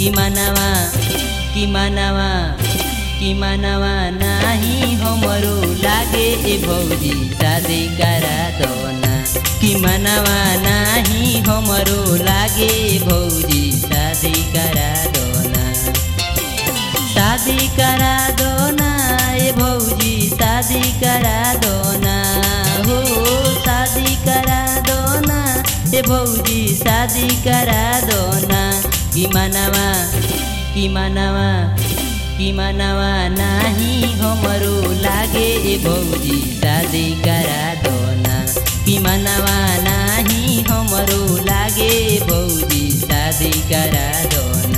कि मनवा नाही हमरो लागे ए भौजी शादी करा दोना कि मनवा नाही हमरो लागे भौजी शादी करा दोना शादी करा दोना ए भौजी शादी करा दोना हो शादी करा दोना ए भौजी शादी करा दोना कि मनवा नाही हमरो लागे ए भौजी शादी करा दोना कि मनवा नाही हमरो लागे भौजी शादी करा दोना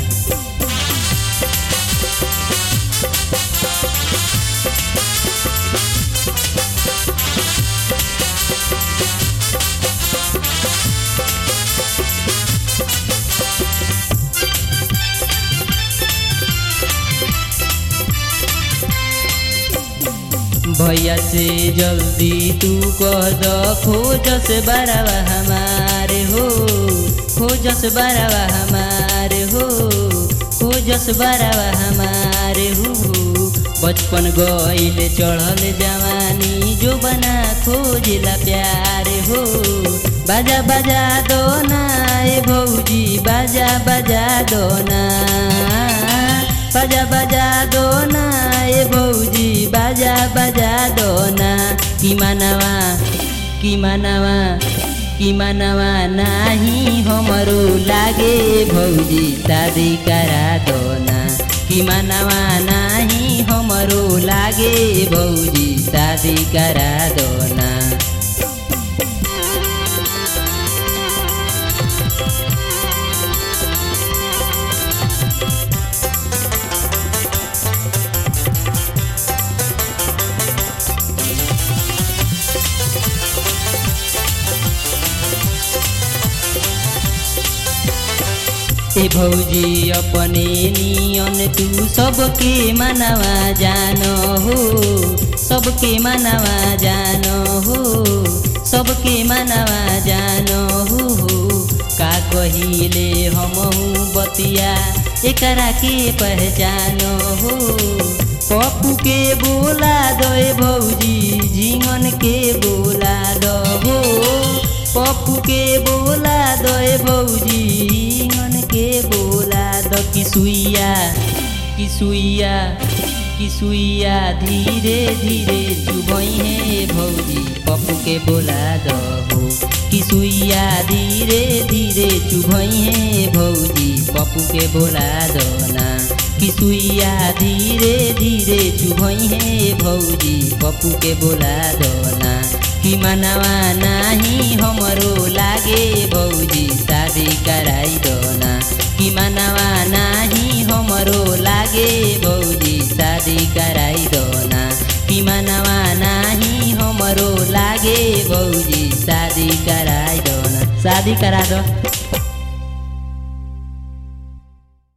भैया से जल्दी तू कह दो खोजस बरवा हमारे हो खोजस बरवा हमारे हो खोजस बरवा हमारे हो बचपन गइल चढ़ल जवानी जो बना खोजला प्यार हो बाजा बजा दो ना ए भौजी बाजा बजा दो ना बाजा बजा दो ना ए भौजी बाजा बजा दो ना कि मनवा नाही हमरो लागे भौजी शादी करा दो ना कि मनवा नाही हमरो लागे भौजी शादी करा दो ना ए भौजी अपने नियन तू सबके मनवा जानो हो सबके मनवा जानो हो सबके मनवा जानो हो का कहिले हमहू बतिया एकरा के पहचानो हो पप्पू के बोला दो ए भौजी जीवन के बोला दो हो पप्पू के बोला दो ए भौजी के बोला दो कि सुइया धीरे धीरे चुभई है भौजी पप्पू के बोला दो हो कि सुइया धीरे धीरे चुभई है भौजी पप्पू के बोला दो ना कि सुइया धीरे धीरे चुभई है भौजी पप्पू के बोला दो ना कि मनवा नाही हमरो लागे भौजी शादी कराई दो ना कि मनवा नाही हमरो लागे भौजी शादी कराई दो ना कि मनवा नाही हमरो लागे भौजी शादी कराई दो ना शादी करा दो।